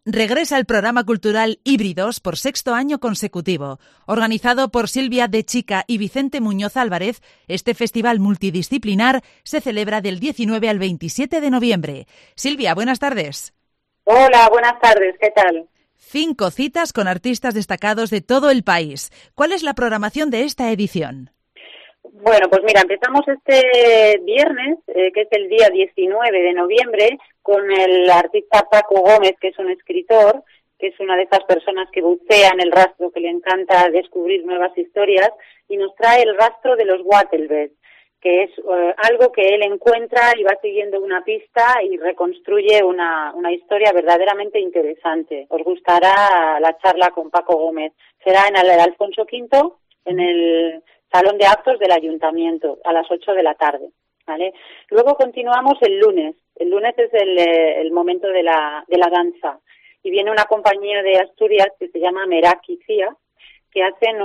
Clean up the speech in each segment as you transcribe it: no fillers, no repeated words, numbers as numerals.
Regresa el programa cultural Híbridos por sexto año consecutivo. Organizado por Silvia de Chica y Vicente Muñoz Álvarez, este festival multidisciplinar se celebra del 19 al 27 de noviembre. Silvia, buenas tardes. Hola, buenas tardes, ¿qué tal? 5 citas con artistas destacados de todo el país. ¿Cuál es la programación de esta edición? Bueno, pues mira, empezamos este viernes, que es el día 19 de noviembre, con el artista Paco Gómez, que es un escritor, que es una de esas personas que bucea en el rastro, que le encanta descubrir nuevas historias, y nos trae el rastro de los Wattleberg, que es algo que él encuentra y va siguiendo una pista y reconstruye una historia verdaderamente interesante. Os gustará la charla con Paco Gómez. Será en el Alfonso V, en el Salón de Actos del Ayuntamiento, a las 8 de la tarde, ¿vale? Luego continuamos el lunes. El lunes es el momento de la danza. Y viene una compañía de Asturias que se llama Meraki Cia, que hacen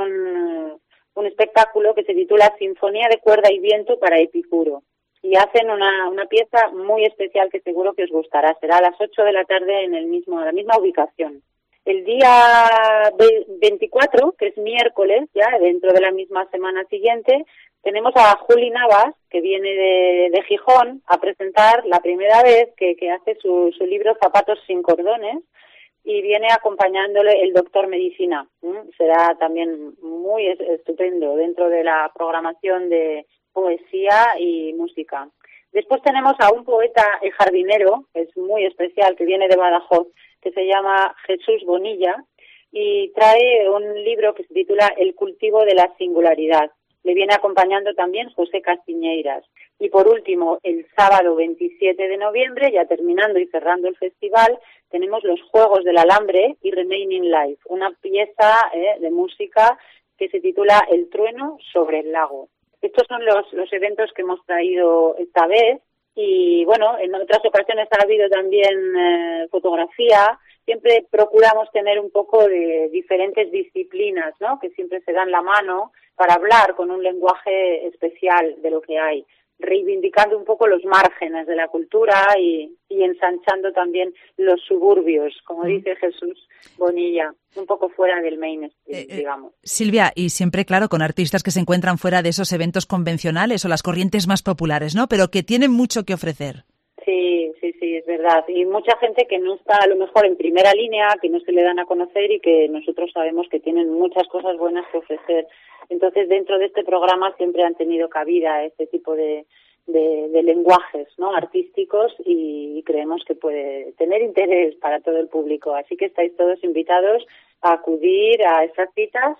un espectáculo que se titula Sinfonía de Cuerda y Viento para Epicuro. Y hacen una pieza muy especial que seguro que os gustará. Será a las 8 de la tarde en la misma ubicación. El día 24, que es miércoles, ya dentro de la misma semana siguiente, tenemos a Juli Navas, que viene de Gijón, a presentar la primera vez que hace su libro Zapatos sin cordones, y viene acompañándole el doctor Medicina. Será también muy estupendo dentro de la programación de poesía y música. Después tenemos a un poeta jardinero, que es muy especial, que viene de Badajoz, que se llama Jesús Bonilla, y trae un libro que se titula El cultivo de la singularidad. Le viene acompañando también José Castiñeiras. Y por último, el sábado 27 de noviembre, ya terminando y cerrando el festival, tenemos los Juegos del Alambre y Remaining Life, una pieza de música que se titula El trueno sobre el lago. Estos son los eventos que hemos traído esta vez. Y bueno, en otras ocasiones ha habido también fotografía. Siempre procuramos tener un poco de diferentes disciplinas, ¿no? Que siempre se dan la mano para hablar con un lenguaje especial de lo que hay, reivindicando un poco los márgenes de la cultura y ensanchando también los suburbios, como dice Jesús Bonilla, un poco fuera del mainstream, digamos. Silvia, y siempre, claro, con artistas que se encuentran fuera de esos eventos convencionales o las corrientes más populares, ¿no? Pero que tienen mucho que ofrecer. Sí, es verdad. Y mucha gente que no está a lo mejor en primera línea, que no se le dan a conocer y que nosotros sabemos que tienen muchas cosas buenas que ofrecer. Entonces, dentro de este programa siempre han tenido cabida este tipo de lenguajes, ¿no? Artísticos, y creemos que puede tener interés para todo el público. Así que estáis todos invitados a acudir a estas citas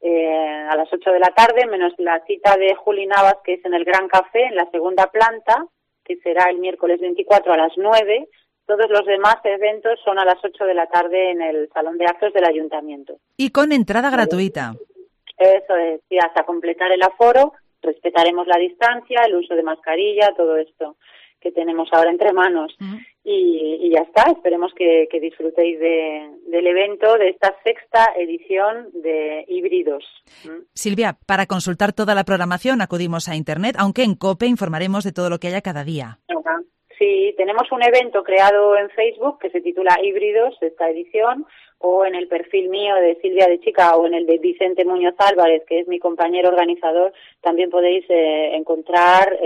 a las 8 de la tarde, menos la cita de Juli Navas, que es en el Gran Café, en la segunda planta, que será el miércoles 24 a las 9. Todos los demás eventos son a las 8 de la tarde en el Salón de Actos del Ayuntamiento. Y con entrada gratuita. Eso es, y hasta completar el aforo respetaremos la distancia, el uso de mascarilla, todo esto que tenemos ahora entre manos. Y ya está, esperemos que disfrutéis del evento, de esta sexta edición de Híbridos. Silvia, para consultar toda la programación acudimos a Internet, aunque en COPE informaremos de todo lo que haya cada día. Sí, tenemos un evento creado en Facebook que se titula Híbridos, esta edición, o en el perfil mío de Silvia de Chica o en el de Vicente Muñoz Álvarez, que es mi compañero organizador, también podéis encontrar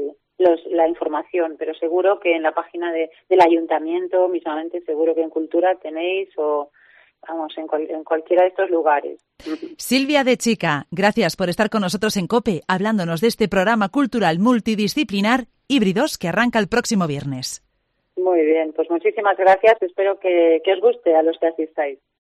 la información, pero seguro que en la página del ayuntamiento, mismamente seguro que en Cultura tenéis, o vamos, en cualquiera de estos lugares. Silvia de Chica, gracias por estar con nosotros en COPE, hablándonos de este programa cultural multidisciplinar Híbridos, que arranca el próximo viernes. Muy bien, pues muchísimas gracias, espero que os guste a los que asistáis.